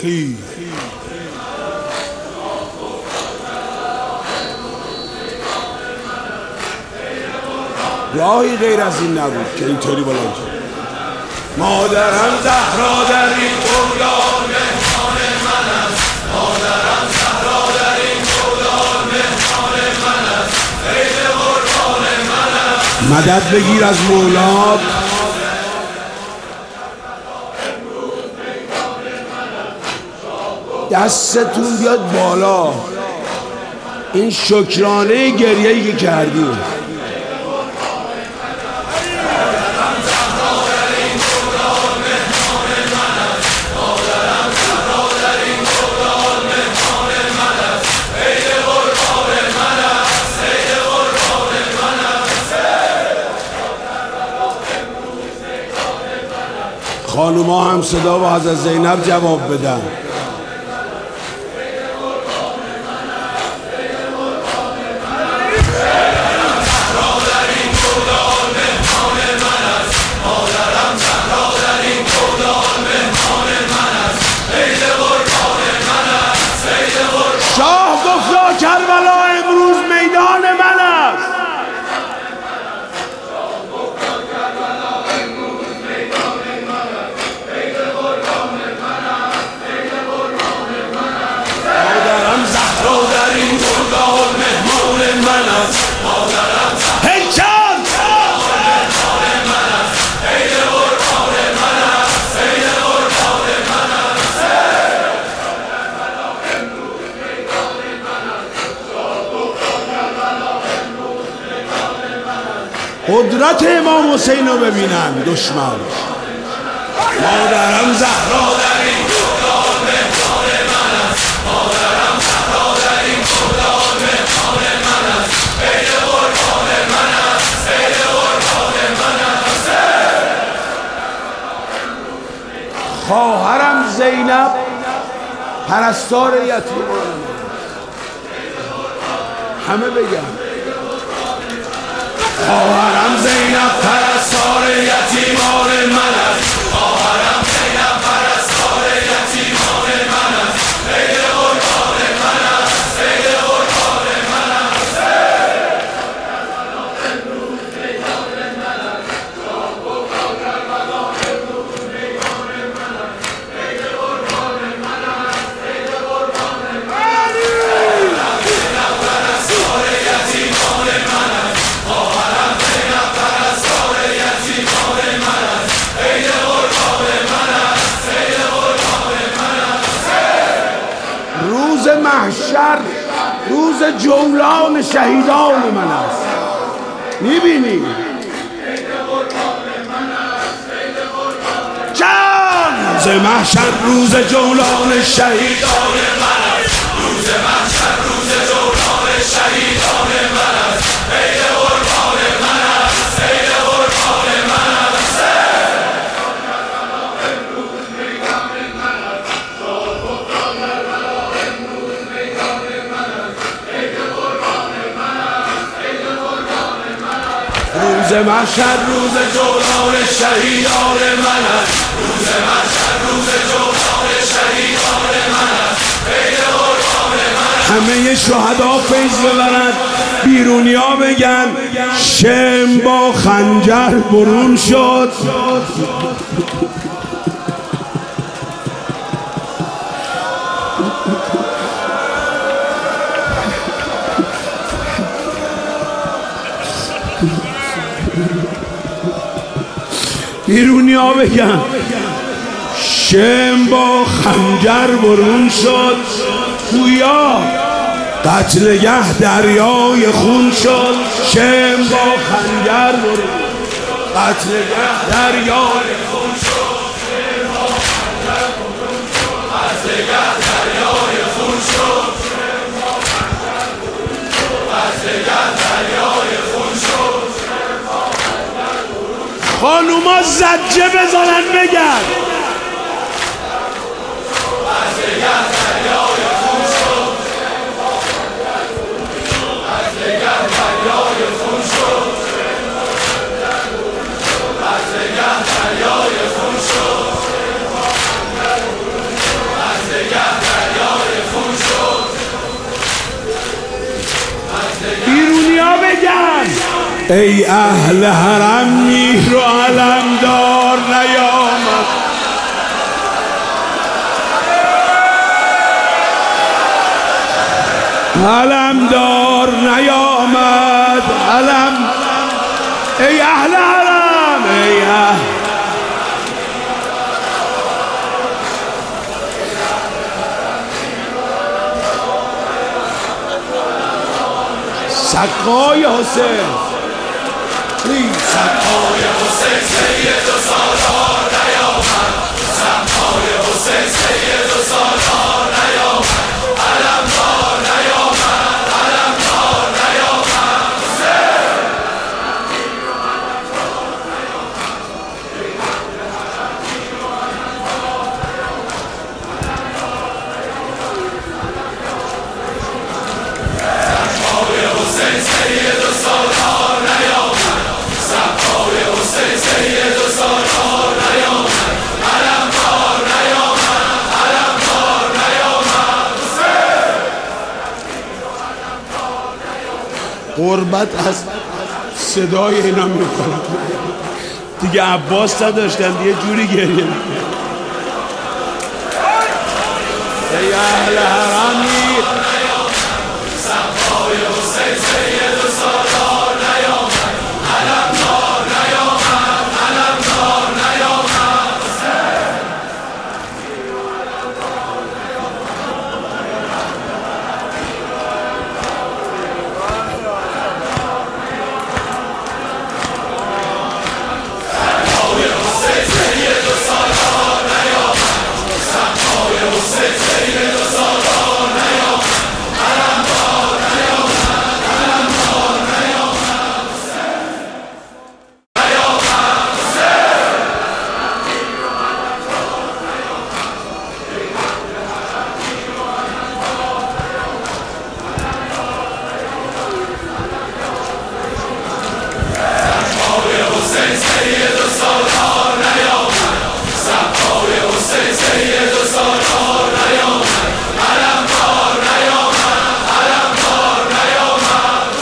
خی راهی غیر از این نبود که اینطوری بلند شد. مادرم زهرا در این گودال مهمان من است، مادرم زهرا در این گودال مهمان من است، عید قربان من است. مدد بگیر از مولا. دستتون بیاد بالا. این شکرانه گریه‌ای که کردیم. خانوما هم صدا و حضرت زینب جواب بدن. شاه گفت کربلا امروز میدان من است. مادرم زهرا در این گودال مهمان من است، مادرم هیکل مهمان من است، عید قربان من است، عید قربان من است. قدرت امام حسین رو ببینن دشمن. مادرم زهرا در این گودال مهمان من است، مادرم زهرا در این گودال مهمان من است، عید قربان من است، عید قربان من است. خواهرم زینب پرستار یتیمان. همه بگم خواهرم زینب پرستار یتیمان من است، خواهرم زینب پرستار یتیمان من است، عید قربان من است، عید قربان من است. روز محشر روز جولان شهیدان من است. میبینی جان روز محشر روز جولان شهیدان من است، روز محشر روز جولان شهیدان من است، عید قربان من است، عید قربان من است. روز محشر روز جولان شهیدان من است، روز محشر روز جولان شهیدان من است، عید قربان من است. همه شهدا فیض ببرند، بیرونیا بگن شم با خنجر برون شد. بیرونیا بگن شم با خنجر برون شد. گویا قتلگه دریای خون شد. شم با خنجر برون قتلگه دریای خون شد. قتلگه دریای خون شد. قتلگه دریای خون شد. خانوما زجه بزنن بگن ای اهل حرم میر و علمدار نیامد. علمدار نیامد علم، ای اهل حرم ای اهل سقای حسین، سقای حسین سید و سالار نیامد. سقای حسین سید و سالار نیامد. علمدار نیامد. علمدار نیامد. سقای حسین سید و سالار نیامد. سقای حسین سید و سالار نیامد. علمدار نیامد. علمدار نیامد. قربت از صدای اینا میکنم دیگه. عباس نداشتن یه جوری گریه میکنم. ای اهل حرمی سقای حسین سید و سالار نیامد. علمدار نیامد. علمدار نیامد. سقای حسین سید و سالار نیامد. سقای حسین سید و سالار نیامد. علمدار نیامد. علمدار نیامد. سقای حسین سید و سالار نیامد. سقای حسین سید و سالار نیامد. علمدار نیامد. علمدار نیامد.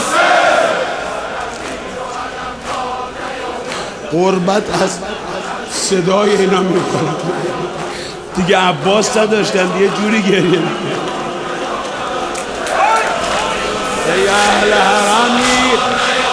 قربت از صدای اینا میکنم دیگه. عباس نداشتن یه جوری گریه میکنم. ای اهل حرمی